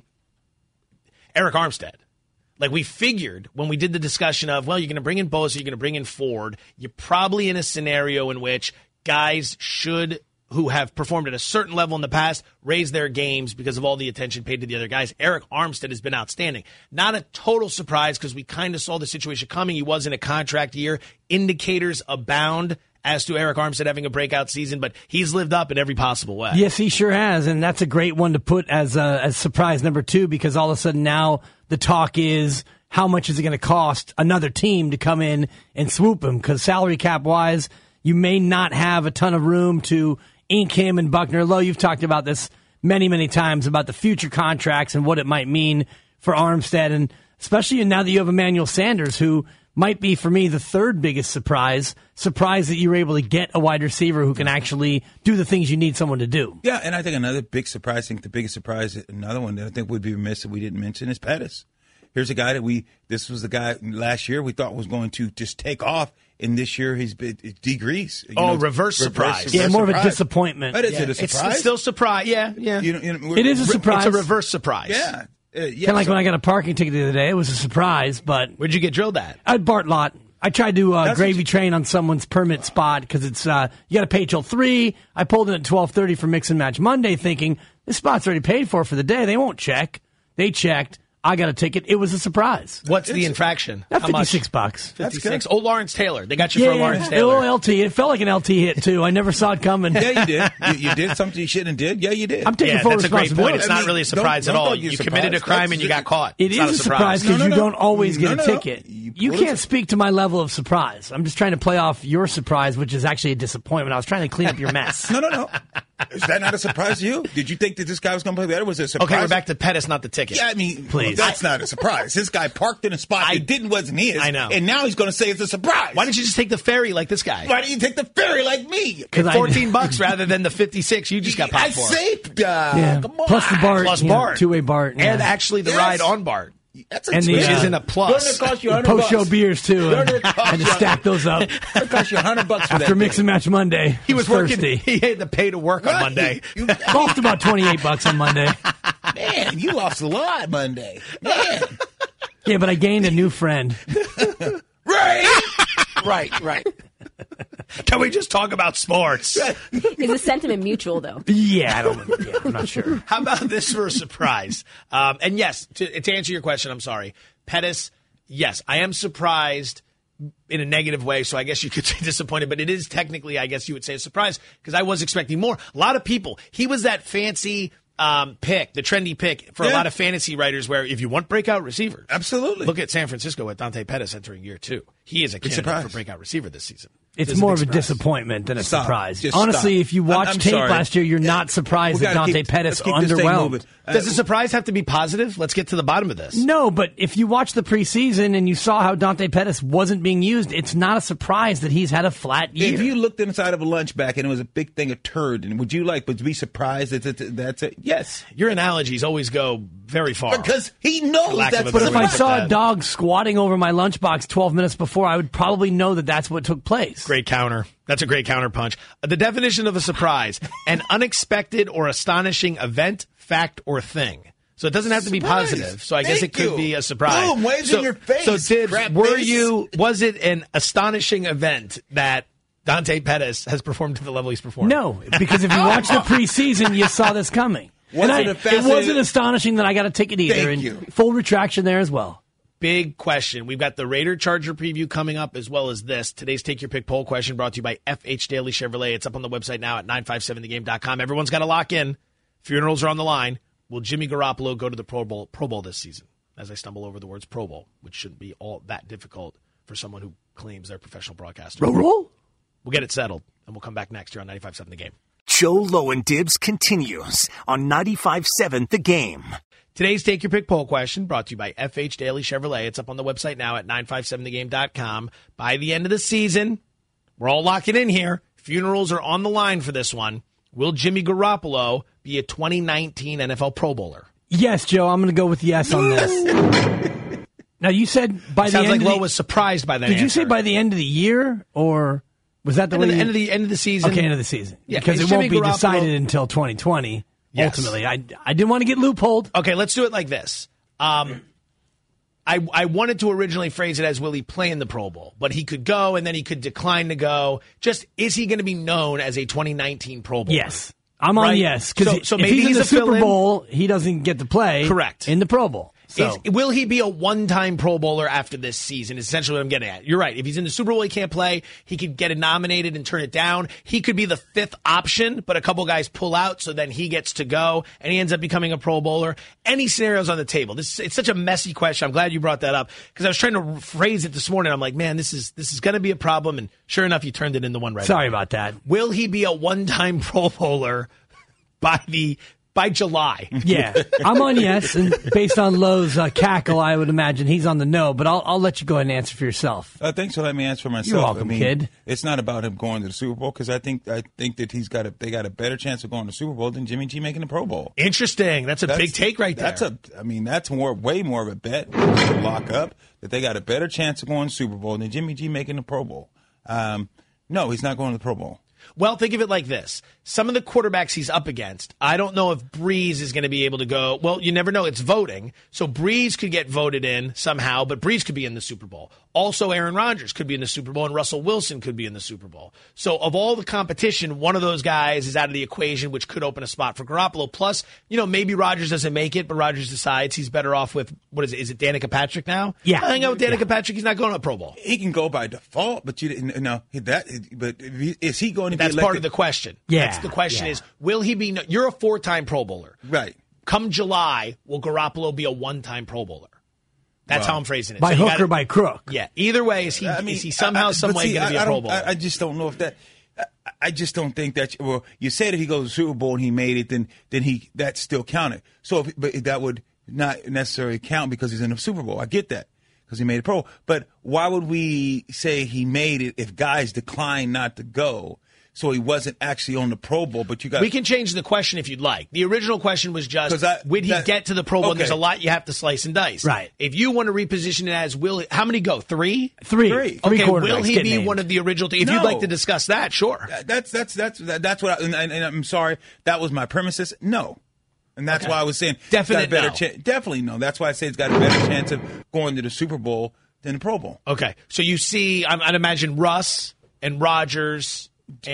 Eric Armstead. Like, we figured when we did the discussion of, well, you're going to bring in Bosa, you're going to bring in Ford, you're probably in a scenario in which guys should, who have performed at a certain level in the past, raise their games because of all the attention paid to the other guys. Eric Armstead has been outstanding. Not a total surprise because we kind of saw the situation coming. He was in a contract year. Indicators abound as to Eric Armstead having a breakout season, but he's lived up in every possible way. Yes, he sure has, and that's a great one to put as a, as surprise number two because all of a sudden now the talk is how much is it going to cost another team to come in and swoop him because salary cap wise, you may not have a ton of room to ink him and Buckner. Lowe, you've talked about this many, many times about the future contracts and what it might mean for Armstead, and especially now that you have Emmanuel Sanders, who might be, for me, the third biggest surprise. Surprise that you were able to get a wide receiver who can actually do the things you need someone to do. Yeah, and I think another big surprise, I think the biggest surprise, another one that I think would be remiss that we didn't mention is Pettis. Here's a guy that we, this was the guy last year we thought was going to just take off, and this year he's been degrees. You Oh, know, reverse surprise. reverse Yeah, more of a surprise. disappointment. But is Yeah, it a it's, surprise? it's still surprise. Yeah, yeah. You know, you know, we're- It is a surprise. It's a reverse surprise. Yeah. Uh, yeah Kind of like so- when I got a parking ticket the other day. It was a surprise, but Where'd you get drilled at? at Bartlett. I tried to uh, That's gravy what you- train on someone's permit spot because it's uh, you got to pay till three. I pulled in at twelve thirty for Mix and Match Monday, thinking this spot's already paid for for the day. They won't check. They checked. I got a ticket. It was a surprise. What's the infraction? That's How much? fifty-six bucks. fifty-six. Oh, Lawrence Taylor. They got you Yeah, for a Lawrence a Taylor. little L T. It felt like an L T hit too. I never saw it coming. Yeah, you did. You, you did something you shouldn't have did. Yeah, you did. I'm taking Yeah, full that's a great responsibility. point. It's I not mean, really a don't- surprise at don't all. think you're You committed a surprised. crime That's- and you got caught. It It's is not a surprise No, because no, you no. don't always get No, a no, no. ticket. You- You what can't is it? speak to my level of surprise. I'm just trying to play off your surprise, which is actually a disappointment. I was trying to clean up your mess. No, no, no. Is that not a surprise to you? Did you think that this guy was going to play better? Was it a surprise? Okay, we're back to Pettis, not the ticket. Yeah, I mean, Please. that's not a surprise. This guy parked in a spot I- that didn't wasn't his. I know. And now he's going to say it's a surprise. Why didn't you just take the ferry like this guy? Why didn't you take the ferry like me? 'Cause I- fourteen bucks rather than the fifty-six you just got popped I for. saved. Uh, Yeah. Come on. Plus the BART. Plus you know, BART. two-way BART. And yeah. actually the Yes. ride on BART, That's a And the, which uh, isn't a plus. Doesn't it cost you a hundred bucks? Post-show beers, too. Doesn't And it cost had to you- stack those up. It cost you a hundred bucks for After that Mix thing. and Match Monday. He was thirsty. working. He had to pay to work on Right. Monday. You- Golfed about twenty-eight bucks on Monday. Man, you lost a lot Monday. Man. Yeah, but I gained a new friend. Right. right, right. Can we just talk about sports? Is the sentiment mutual, though? Yeah, I don't. Yeah, I'm not sure. How about this for a surprise? Um, and yes, to, to answer your question, I'm sorry. Pettis, yes, I am surprised in a negative way, so I guess you could say disappointed, but it is technically, I guess you would say a surprise because I was expecting more. A lot of people, he was that fancy um, pick, the trendy pick for a Yeah. lot of fantasy writers where if you want breakout receivers, Absolutely. look at San Francisco with Dante Pettis entering year two. He is a candidate surprise. for breakout receiver this season. It's This is more big of a surprise. disappointment than a Stop. surprise. Just Honestly, stop. if you I'm- watched I'm tape sorry. last year, you're Yeah. not surprised We that gotta Dante keep- Pettis let's keep this thing underwhelmed. moving. Uh, Does the surprise have to be positive? Let's get to the bottom of this. No, but if you watch the preseason and you saw how Dante Pettis wasn't being used, it's not a surprise that he's had a flat year. If you looked inside of a lunch bag and it was a big thing of turd, and would you like would you be surprised that that- that's it? Yes. Your analogies always go very far. Because he knows lack of that's a what But better if way I to put saw that. a dog squatting over my lunchbox twelve minutes before, I would probably know that that's what took place. Great counter. That's a great counter punch. The definition of a surprise, an unexpected or astonishing event, fact, or thing. So it doesn't have to be Surprise. positive. So I guess Thank it could you. be a surprise. Boom, waves so, in your face, So Tibbs, crap were face. you, was it an astonishing event that Dante Pettis has performed to the level he's performed? No, because if you watch the preseason, you saw this coming. And I, it, a it fascinating- wasn't astonishing that I got a ticket either. Thank and you. Full retraction there as well. Big question. We've got the Raider Charger preview coming up as well as this. Today's Take Your Pick poll question brought to you by F H Daily Chevrolet. It's up on the website now at nine five seven the game dot com. Everyone's got to lock in. Funerals are on the line. Will Jimmy Garoppolo go to the Pro Bowl, Pro Bowl this season? As I stumble over the words Pro Bowl, which shouldn't be all that difficult for someone who claims they're a professional broadcaster. Roll, roll. We'll get it settled, and we'll come back next year on ninety-five seven The Game. Joe Low and Dibs continues on ninety-five seven The Game. Today's Take Your Pick poll question brought to you by F H Daily Chevrolet. It's up on the website now at nine five seven the game dot com. By the end of the season, we're all locking in here. Funerals are on the line for this one. Will Jimmy Garoppolo be a twenty nineteen N F L Pro Bowler? Yes, Joe, I'm going to go with yes on this. Now, you said by the Sounds end like of Lowe the, was surprised by that Did you answer. say by the end of the year, or was that the End way of the, you- end of the end of the season? Okay, end of the season. Yeah, because it's it won't Jimmy be Garoppolo- decided until twenty twenty. Yes. Ultimately, I I didn't want to get loopholed. Okay, let's do it like this. Um, I I wanted to originally phrase it as will he play in the Pro Bowl, but he could go and then he could decline to go. Just is he going to be known as a twenty nineteen Pro Bowler? Yes, I'm on Right? yes because So- so if maybe he's in he's the a Super fill-in. Bowl, he doesn't get to play. Correct. In the Pro Bowl. So Is, will he be a one-time Pro Bowler after this season? Is essentially what I'm getting at. You're right. If he's in the Super Bowl, he can't play. He could get it nominated and turn it down. He could be the fifth option, but a couple guys pull out, so then he gets to go, and he ends up becoming a Pro Bowler. Any scenarios on the table? This it's such a messy question. I'm glad you brought that up because I was trying to phrase it this morning. I'm like, man, this is this is going to be a problem, and sure enough, you turned it into one right. sorry away. about that. Will he be a one-time Pro Bowler by the by July? Yeah, I'm on yes, and based on Lowe's uh, cackle, I would imagine he's on the no. But I'll I'll let you go ahead and answer for yourself. Uh, thanks for letting me answer for myself. You're welcome, I mean, kid. It's not about him going to the Super Bowl because I think I think that he's got a they got a better chance of going to the Super Bowl than Jimmy G making the Pro Bowl. Interesting. That's a That's- big take right there. That's a I mean that's more way more of a bet to lock up that they got a better chance of going to the Super Bowl than Jimmy G making the Pro Bowl. Um, no, he's not going to the Pro Bowl. Well, think of it like this. Some of the quarterbacks he's up against, I don't know if Breeze is going to be able to go. Well, you never know. It's voting. So Breeze could get voted in somehow, but Breeze could be in the Super Bowl. Also, Aaron Rodgers could be in the Super Bowl, and Russell Wilson could be in the Super Bowl. So of all the competition, one of those guys is out of the equation, which could open a spot for Garoppolo. Plus, you know, maybe Rodgers doesn't make it, but Rodgers decides he's better off with, what is it? Is it Danica Patrick now? Yeah. I hang out with Danica Patrick. He's not going to a Pro Bowl. He can go by default, but you didn't know that. But is he going to That's be part of elected? the question. Yeah, That's the question yeah. is, will he be, you're a four-time Pro Bowler. Right. Come July, will Garoppolo be a one-time Pro Bowler? That's Wow. how I'm phrasing it. By So you hook gotta- or by crook. Yeah. Either way, is he I mean, is he somehow, I- I- some but way see, going to be I- a I Pro don't- Bowler? I, I just don't know if that. I, I just don't think that. Well, you said if he goes to the Super Bowl and he made it, then then he that's still counted. So, if, but that would not necessarily count because he's in the Super Bowl. I get that because he made it pro. But why would we say he made it if guys declined not to go? So he wasn't actually on the Pro Bowl, but you got. We can change the question if you'd like. The original question was just, 'Cause I- would he that- get to the Pro Bowl? And okay. there's a lot you have to slice and dice. Right. If you want to reposition it as, will how many go? Three? Three. Three. Three Okay, quarterbacks will he get be named. one of the original? If No. you'd like to discuss that, sure. That's that's that's that's what. I, and, and I'm sorry, that was my premises. No. And that's Okay. why I was saying Definite it's got a better no. chance. Definitely no. That's why I say it's got a better chance of going to the Super Bowl than the Pro Bowl. Okay, so you see, I'm- I'd imagine Russ and Rodgers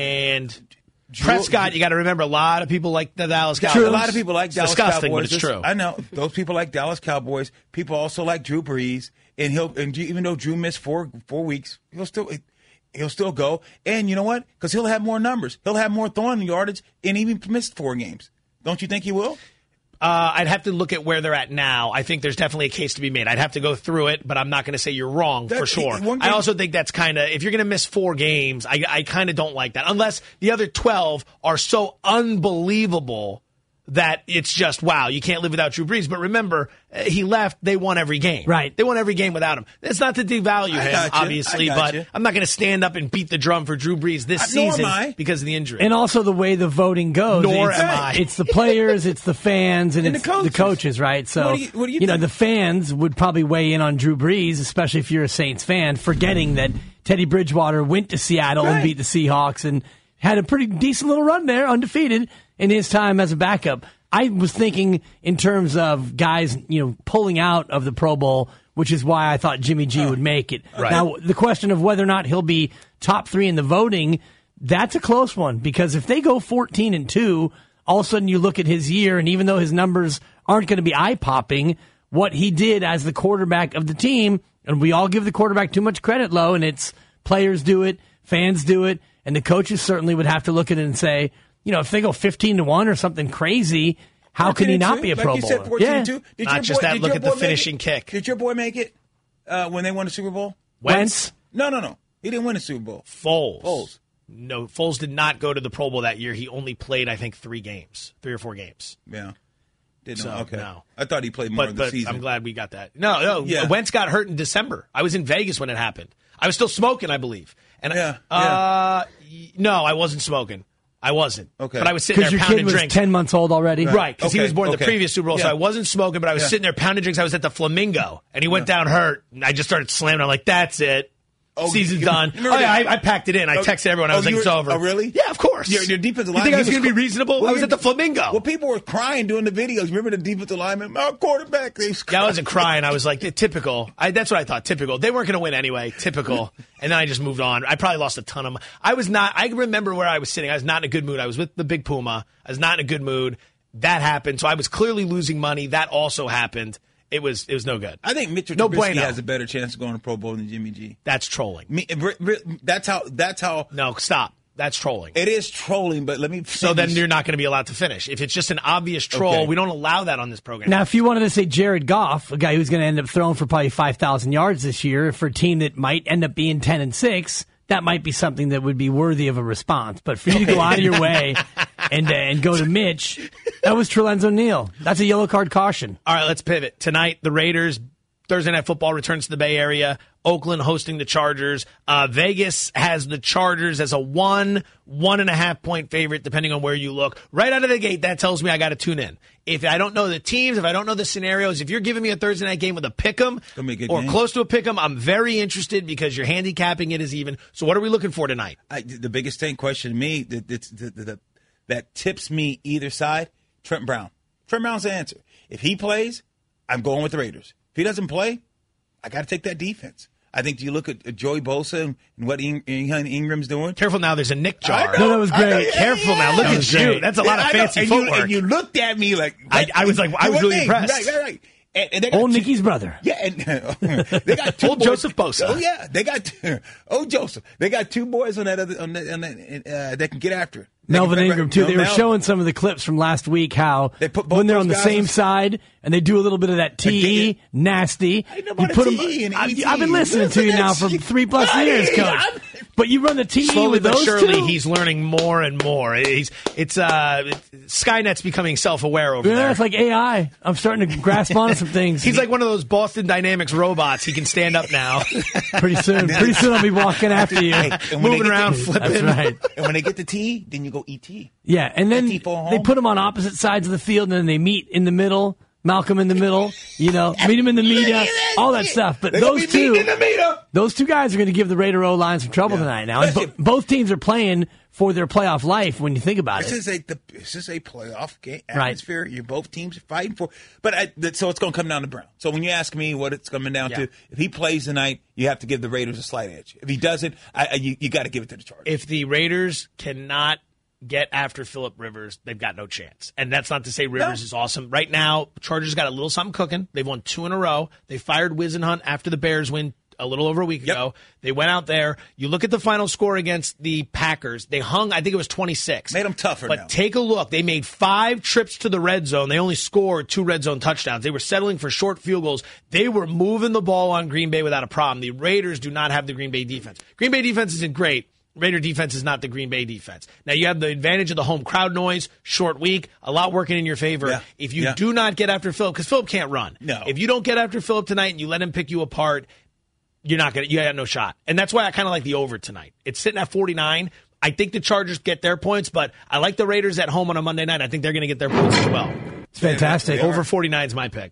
and Prescott. You got to remember, a lot of people like the Dallas Cowboys. A lot of people like It's Dallas disgusting, Cowboys. but it's true. I know those people like Dallas Cowboys. People also like Drew Brees, and he'll and even though Drew missed four four weeks, he'll still he'll still go. And you know what? Because he'll have more numbers. He'll have more throwing yardage, and even missed four games. Don't you think he will? Uh, I'd have to look at where they're at now. I think there's definitely a case to be made. I'd have to go through it, but I'm not going to say you're wrong for That's- sure. one I game- also think that's kind of, if you're going to miss four games, I, I kind of don't like that. Unless the other twelve are so unbelievable that it's just, wow, you can't live without Drew Brees. But remember, uh, he left, they won every game. Right. They won every game without him. That's not to devalue I him, got you. obviously, I got but you. I'm not going to stand up and beat the drum for Drew Brees this Uh, nor am season I. because of the injury. And also the way the voting goes. Nor it's, am I. It's the players, it's the fans, and, And it's the coaches. the coaches, right? So, What do you- what do you know, think? the fans would probably weigh in on Drew Brees, especially if you're a Saints fan, forgetting that Teddy Bridgewater went to Seattle and Right. beat the Seahawks and had a pretty decent little run there, undefeated, in his time as a backup. I was thinking in terms of guys, you know, pulling out of the Pro Bowl, which is why I thought Jimmy G would make it. Right. Now, the question of whether or not he'll be top three in the voting, that's a close one because if they go fourteen and two all of a sudden you look at his year, and even though his numbers aren't going to be eye-popping, what he did as the quarterback of the team, and we all give the quarterback too much credit, Lo, and it's players do it, fans do it, and the coaches certainly would have to look at it and say, you know, if they go fifteen to one or something crazy, how can he not be a like Pro you Bowler? Said, fourteen yeah. two. Did Not your just boy, that, did look your at the boy make finishing it? kick. Did your boy make it uh, when they won the Super Bowl? Wentz? No, no, no. He didn't win the Super Bowl. Foles. Foles. No, Foles did not go to the Pro Bowl that year. He only played, I think, three games, three or four games. Yeah. Didn't So, know. Okay. no. I thought he played more But, of the but season. I'm glad we got that. No, no. Yeah. Wentz got hurt in December. I was in Vegas when it happened. I was still smoking, I believe. And Yeah, uh, y- no, I wasn't smoking. I wasn't. Okay. But I was sitting there Because your pounding kid was drinks. ten months old already? Right, because he Okay, was born in okay. the previous Super Bowl, so Yeah. I wasn't smoking, but I was Yeah. sitting there pounding drinks. I was at the Flamingo, and he went down hurt, and I just started slamming. I'm like, that's it. Oh, Season's you- done. you Oh, remember yeah, I, that- I packed it in. I Oh, texted everyone. I oh, was like, you it's were- over. oh, really? Yeah, of course. Your, your defensive You line. think I he was going to be cr- reasonable? Well, I was you- at the Flamingo. Well, people were crying during the videos. Remember the defensive lineman? Oh, quarterback. They was Yeah, I wasn't crying. I was like, typical. I, that's what I thought. Typical. They weren't going to win anyway. Typical. And then I just moved on. I probably lost a ton of money. I was not, I remember where I was sitting. I was not in a good mood. I was with the Big Puma. I was not in a good mood. That happened. So I was clearly losing money. That also happened. It was it was no good. I think Mitchell No Trubisky bueno. has a better chance of going to Pro Bowl than Jimmy G. That's trolling. Me, re- re- that's how. That's how. No, stop. That's trolling. It is trolling, but let me. So then finish. you're not going to be allowed to finish. If it's just an obvious troll, Okay. we don't allow that on this program. Now, if you wanted to say Jared Goff, a guy who's going to end up throwing for probably five thousand yards this year for a team that might end up being ten and six, that might be something that would be worthy of a response. But for you to go out of your way and uh, and go to Mitch, that was Trelenzo Neal. That's a yellow card caution. All right, let's pivot. Tonight, the Raiders, Thursday Night Football returns to the Bay Area. Oakland hosting the Chargers. Uh, Vegas has the Chargers as a one, one and a half point favorite, depending on where you look. Right out of the gate, that tells me I got to tune in. If I don't know the teams, if I don't know the scenarios, if you're giving me a Thursday night game with a pick'em Gonna be a good or game. close to a pick'em, I'm very interested because you're handicapping it as even. So what are we looking for tonight? I, the biggest thing question to me that that's, the, the, the, that tips me either side, Trent Brown. Trent Brown's the answer. If he plays, I'm going with the Raiders. If he doesn't play, I got to take that defense. I think you look at uh, Joey Bosa and, and what In, In, Ingram's doing. Careful now, there's a Nick jar. I know, No, that was I know, great. yeah, Careful yeah, now, look yeah. at you. That's a lot of I know. fancy and you, footwork. and you looked at me like I- what? I was like, I was What really thing? impressed. Right, right, right. And, and they got Old two- Nicky's brother. Yeah, and they got two Old boys. Joseph Bosa. Oh yeah, they got two, oh Joseph. They got two boys on that other on that, on that uh, that can get after it. They Melvin can- Ingram, too. They were Mel- showing some of the clips from last week how They put both when they're those on the guys same on- side and they do a little bit of that T E, nasty. I know You about put a 'em- T E and I- E T. I've been listening to you Listen now to for that three plus shit. years, Coach. I'm- But you run the T E Slowly with but those surely, two? he's learning more and more. He's it's uh, Skynet's becoming self-aware over Yeah, there. it's like A I. I'm starting to grasp on some things. He's like one of those Boston Dynamics robots. He can stand up now, pretty soon. Pretty soon I'll be walking after you. Hey, and when they moving get around, the- flipping. That's right. And when they get the T, then you go E T. Yeah, and then T for home. they put them on opposite sides of the field, and then they meet in the middle. Malcolm in the middle, you know, meet him in the media, all that stuff. But They're gonna those be two, meeting in the meter. those two guys are going to give the Raider O line some trouble Yeah. tonight. Now, and bo- Listen. both teams are playing for their playoff life. When you think about This it, is a the, this is a playoff game Right. atmosphere. You both teams are fighting for, but I, that, so it's going to come down to Brown. So when you ask me what it's coming down Yeah. to, if he plays tonight, you have to give the Raiders a slight edge. If he doesn't, I, I, you, you got to give it to the Chargers. if the Raiders cannot get after Phillip Rivers, they've got no chance. And that's not to say Rivers No. is awesome. Right now, Chargers got a little something cooking. They've won two in a row. They fired Wisenhunt after the Bears win a little over a week Yep. ago. They went out there. You look at the final score against the Packers. They hung, I think it was twenty-six. Made them tougher But now. take a look. They made five trips to the red zone. They only scored two red zone touchdowns. They were settling for short field goals. They were moving the ball on Green Bay without a problem. The Raiders do not have the Green Bay defense. Green Bay defense isn't great. Raider defense is not the Green Bay defense. Now, you have the advantage of the home crowd noise, short week, a lot working in your favor. Yeah. If you Yeah. do not get after Phillip, because Phillip can't run. No. If you don't get after Phillip tonight and you let him pick you apart, you're not gonna. You got no shot. And that's why I kind of like the over tonight. It's sitting at forty-nine. I think the Chargers get their points, but I like the Raiders at home on a Monday night. I think they're going to get their points as well. it's fantastic. Over forty-nine is my pick.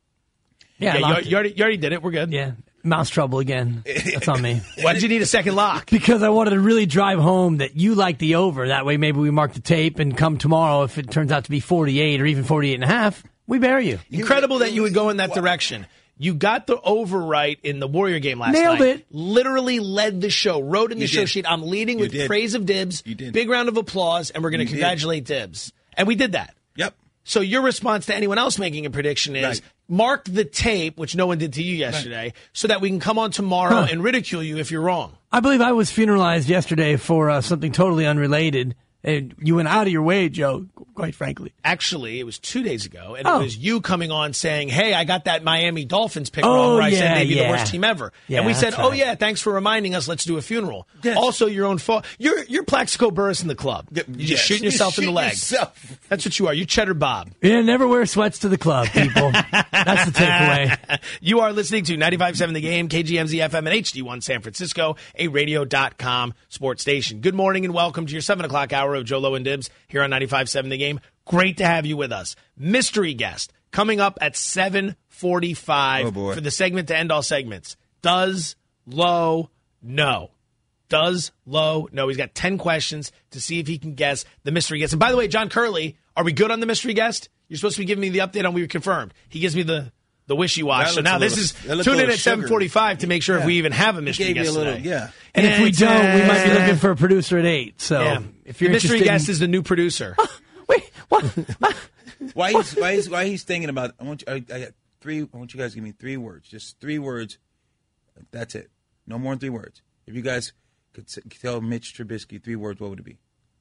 yeah, Yeah, you, locked- you already, you already did it. We're good. yeah, mouse trouble again. That's on me. Why did you need a second lock? Because I wanted to really drive home that you like the over. That way, maybe we mark the tape and come tomorrow. If it turns out to be forty-eight or even forty-eight and a half, we bury you. Incredible that you would go in that direction. You got the over right in the Warrior game last Nailed night. it. Literally led the show. Wrote in the You show did. sheet, I'm leading You with did. praise of Dibs. You did. Big round of applause, and we're going You to did. congratulate Dibs. And we did that. Yep. So your response to anyone else making a prediction is Right. mark the tape, which no one did to you yesterday, right. so that we can come on tomorrow huh. and ridicule you if you're wrong. I believe I was funeralized yesterday for uh, something totally unrelated. And you went out of your way, Joe, quite frankly. Actually, it was two days ago, and oh. it was you coming on saying, hey, I got that Miami Dolphins pick oh, wrong where I yeah, said they'd be yeah. the worst team ever. Yeah, and we said, right. oh, yeah, thanks for reminding us. Let's do a funeral. Yes. Also, your own fault. You're, you're Plaxico Burress in the club. You're just yes. shooting yourself you in the leg. Yourself. That's what you are. You're Cheddar Bob. Yeah, never wear sweats to the club, people. That's the takeaway. You are listening to ninety-five point seven The Game, K G M Z F M, and H D one San Francisco, a radio dot com sports station. Good morning and welcome to your seven o'clock hour of Joe Low and Dibs here on ninety-five point seven The Game. Great to have you with us. Mystery guest coming up at seven forty-five oh boy. for the segment to end all segments. Does Low know? Does Low know? He's got ten questions to see if he can guess the mystery guest. And by the way, John Curley, are we good on the mystery guest? You're supposed to be giving me the update on we were confirmed. He gives me the, the wishy-wash. So now this little, is tune in at seven forty-five to make sure yeah. if we even have a mystery he gave guest me a little, today. Yeah. And yeah, if we don't, we might be looking for a producer at eight. So yeah. if you're the mystery interested guest in... is the new producer. Wait, what? why he's why he's why he's thinking about? I want you, I, I got three. I want you guys to give me three words. Just three words. That's it. No more than three words. If you guys could tell Mitch Trubisky three words, what would it be?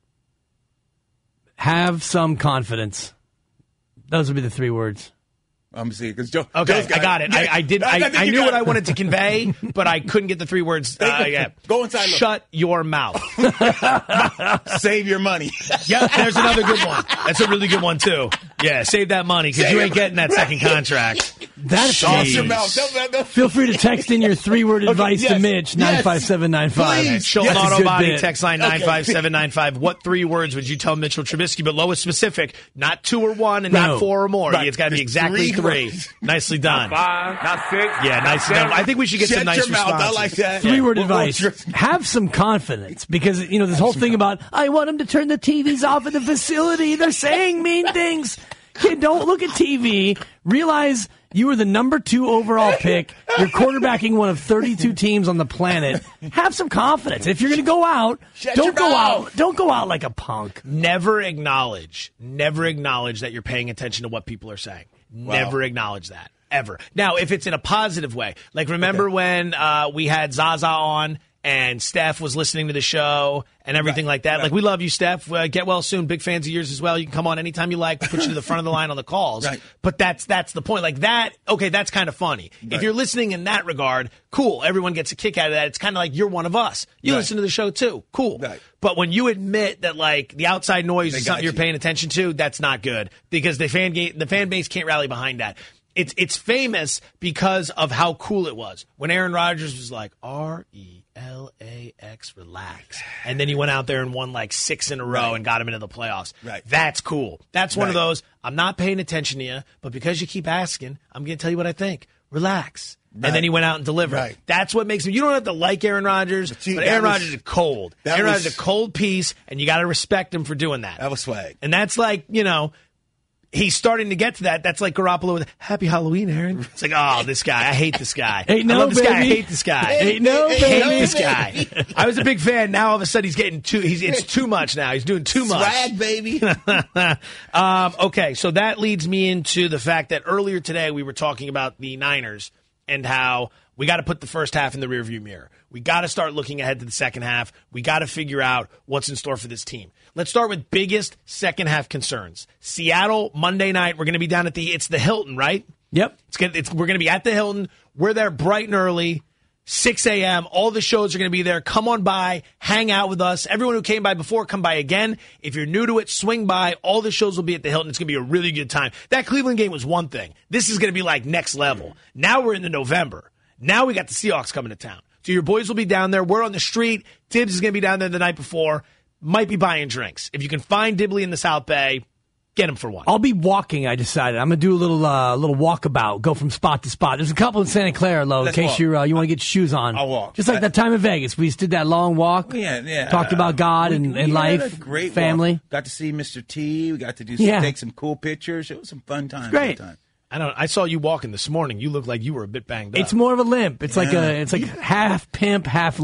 Have some confidence. Those would be the three words. I'm seeing because Joe. Okay, got I got it. it. I, I did. I, I, I knew what it. I wanted to convey, but I couldn't get the three words. Uh, yeah. Go inside. Look. Shut your mouth. Save your money. Yeah, there's another good one. That's a really good one too. Yeah, save that money because you ain't getting that second contract. That's Shut your mouth. Feel free to text in your three-word advice yes, to Mitch, nine five seven nine five. Please. Chilton Yes. Auto Body, bit. text line nine five seven nine five. What three words would you tell Mitchell Trubisky? But Lois specific, not two or one and No. not four or more. Right. It's got to be Just exactly three three. words. Nicely done. Five, not six. Yeah, nicely done. I think we should get Shut some nice your mouth. responses. I like that. Three-word Yeah. advice. Have some confidence because, you know, this whole thing about, I want them to turn the T Vs off in the facility. They're saying mean things. Kid, don't look at T V. Realize you were the number two overall pick. You're quarterbacking one of thirty-two teams on the planet. Have some confidence. If you're going to go out, Shut don't your go mouth. out. Don't go out like a punk. Never acknowledge, never acknowledge that you're paying attention to what people are saying. Wow. Never acknowledge that, ever. Now, if it's in a positive way, like remember okay. when uh, we had Zaza on and Steph was listening to the show and everything right, like that. right. Like, we love you, Steph. Uh, get well soon. Big fans of yours as well. You can come on anytime you like. We'll put you to the front of the line on the calls. Right. But that's that's the point. Like that, okay, that's kind of funny. Right. If you're listening in that regard, cool. Everyone gets a kick out of that. It's kind of like you're one of us. You Right. listen to the show too. Cool. Right. But when you admit that, like, the outside noise They is got something you're you. paying attention to, that's not good because the fan ga- the fan base can't rally behind that. It's it's famous because of how cool it was when Aaron Rodgers was like R E L A X, relax, and then he went out there and won like six in a row Right. and got him into the playoffs. Right. That's cool. That's one of Right. those. I'm not paying attention to you, but because you keep asking, I'm going to tell you what I think. Relax. Right. And then he went out and delivered. Right. That's what makes him. You don't have to like Aaron Rodgers, but, you- that Aaron was- Rodgers is cold. that Aaron was- Rodgers is a cold piece, and you got to respect him for doing that. That was swag. And that's like, you know, he's starting to get to that. That's like Garoppolo with Happy Halloween, Aaron. It's like, oh, this guy. I hate this guy. Ain't I no, love this guy. I baby. hate this guy. Ain't no, I hate baby. this guy. I was a big fan. Now all of a sudden he's getting too. He's it's too much now. He's doing too much. Swag, baby. um, okay, so that leads me into the fact that earlier today we were talking about the Niners and how we got to put the first half in the rearview mirror. We got to start looking ahead to the second half. We got to figure out what's in store for this team. Let's start with biggest second half concerns. Seattle, Monday night. We're going to be down at the, it's the Hilton, right? Yep. It's gonna, it's, we're going to be at the Hilton. We're there bright and early, six a.m. All the shows are going to be there. Come on by, hang out with us. Everyone who came by before, come by again. If you're new to it, swing by. All the shows will be at the Hilton. It's going to be a really good time. That Cleveland game was one thing. This is going to be like next level. Now we're in the November. Now we got the Seahawks coming to town. So your boys will be down there. We're on the street. Tibbs is going to be down there the night before. Might be buying drinks. If you can find Dibley in the South Bay, get him for one. I'll be walking, I decided. I'm going to do a little uh, little walkabout, go from spot to spot. There's a couple in Santa Clara, though, in Let's case walk. you're, uh, you want to get your shoes on. I'll walk. Just like I- that time in Vegas. We just did that long walk. Yeah, yeah. Talked about God We- and, we and had life, a great family. walk. Got to see Mister T. We got to do some, Yeah. take some cool pictures. It was some fun times. great. Fun time. I don't. I saw you walking this morning. You look like you were a bit banged up. It's more of a limp. It's like Yeah. a it's like half pimp, half limp.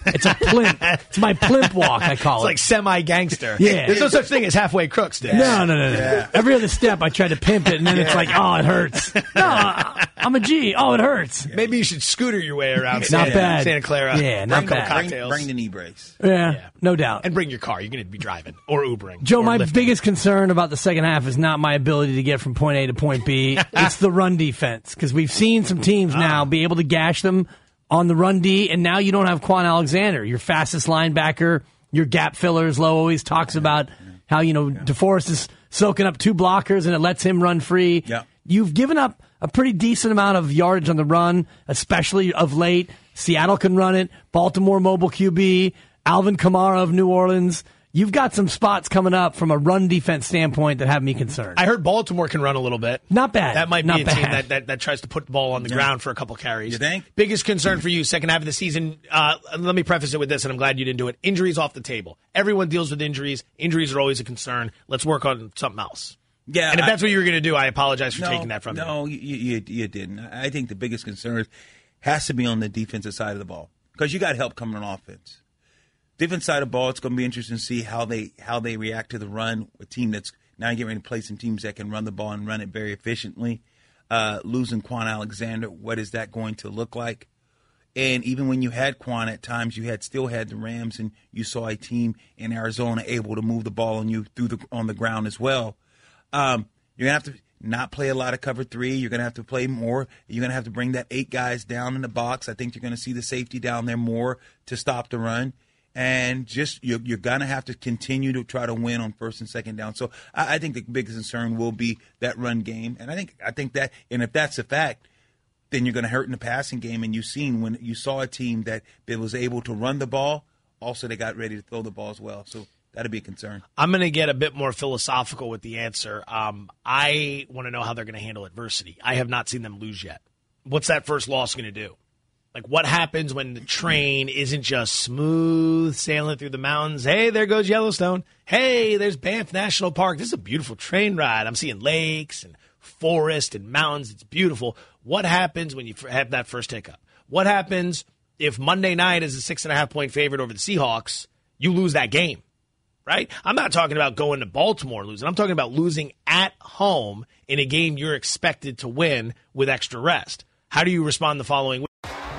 It's a plimp. It's my plimp walk, I call It's it. like semi-gangster. Yeah. There's no such thing as halfway crooks, dude. No, no, no, no. Yeah. Every other step, I try to pimp it, and then it's like, oh, it hurts. No, I- I'm a G. Oh, it hurts. Maybe you should scooter your way around Not Santa, bad. Santa Clara. Yeah, not bring a couple bad. cocktails. Bring, bring the knee brace. Yeah, Yeah. no doubt. And bring your car. You're going to be driving or Ubering. Joe, or my lifting. biggest concern about the second half is not my ability to get from point A to point B. It's the run defense, because we've seen some teams now be able to gash them on the run D, and now you don't have Quan Alexander, your fastest linebacker, your gap fillers. Lowe always talks about how, you know, DeForest is soaking up two blockers, and it lets him run free. Yeah. You've given up a pretty decent amount of yardage on the run, especially of late. Seattle can run it. Baltimore mobile Q B. Alvin Kamara of New Orleans. You've got some spots coming up from a run defense standpoint that have me concerned. I heard Baltimore can run a little bit. Not bad. That might be Not a team bad. that, that, that tries to put the ball on the Yeah. ground for a couple carries. You think? Biggest concern for you, second half of the season, uh, let me preface it with this, and I'm glad you didn't do it. Injuries off the table. Everyone deals with injuries. Injuries are always a concern. Let's work on something else. Yeah, And if I- that's what you were going to do, I apologize for no, taking that from you. No, you, you, you didn't. I think the biggest concern has to be on the defensive side of the ball, because you got help coming on offense. Defense side of the ball, it's going to be interesting to see how they how they react to the run. A team that's now getting ready to play some teams that can run the ball and run it very efficiently. Uh, losing Quan Alexander, what is that going to look like? And even when you had Quan, at times you had still had the Rams, and you saw a team in Arizona able to move the ball on you through the on the ground as well. Um, you're gonna have to not play a lot of cover three. You're gonna have to play more. You're gonna have to bring that eight guys down in the box. I think you're gonna see the safety down there more to stop the run. And just you're, you're going to have to continue to try to win on first and second down. So I, I think the biggest concern will be that run game. And I think I think that, and if that's a fact, then you're going to hurt in the passing game. And you've seen when you saw a team that was able to run the ball, also they got ready to throw the ball as well. So that'd be a concern. I'm going to get a bit more philosophical with the answer. Um, I want to know how they're going to handle adversity. I have not seen them lose yet. What's that first loss going to do? Like, what happens when the train isn't just smooth sailing through the mountains? Hey, there goes Yellowstone. Hey, there's Banff National Park. This is a beautiful train ride. I'm seeing lakes and forest and mountains. It's beautiful. What happens when you have that first hiccup? What happens if Monday night is a six and a half point favorite over the Seahawks? You lose that game, right? I'm not talking about going to Baltimore losing. I'm talking about losing at home in a game you're expected to win with extra rest. How do you respond the following week?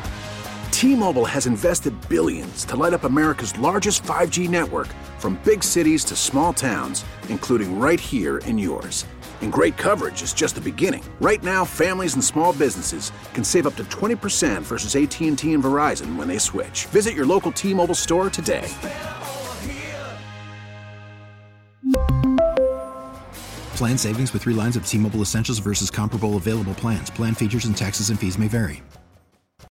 T-Mobile has invested billions to light up America's largest five G network, from big cities to small towns, including right here in yours. And great coverage is just the beginning. Right now, families and small businesses can save up to twenty percent versus A T and T and Verizon when they switch. Visit your local T-Mobile store today. Plan savings with three lines of T-Mobile Essentials versus comparable available plans. Plan features and taxes and fees may vary.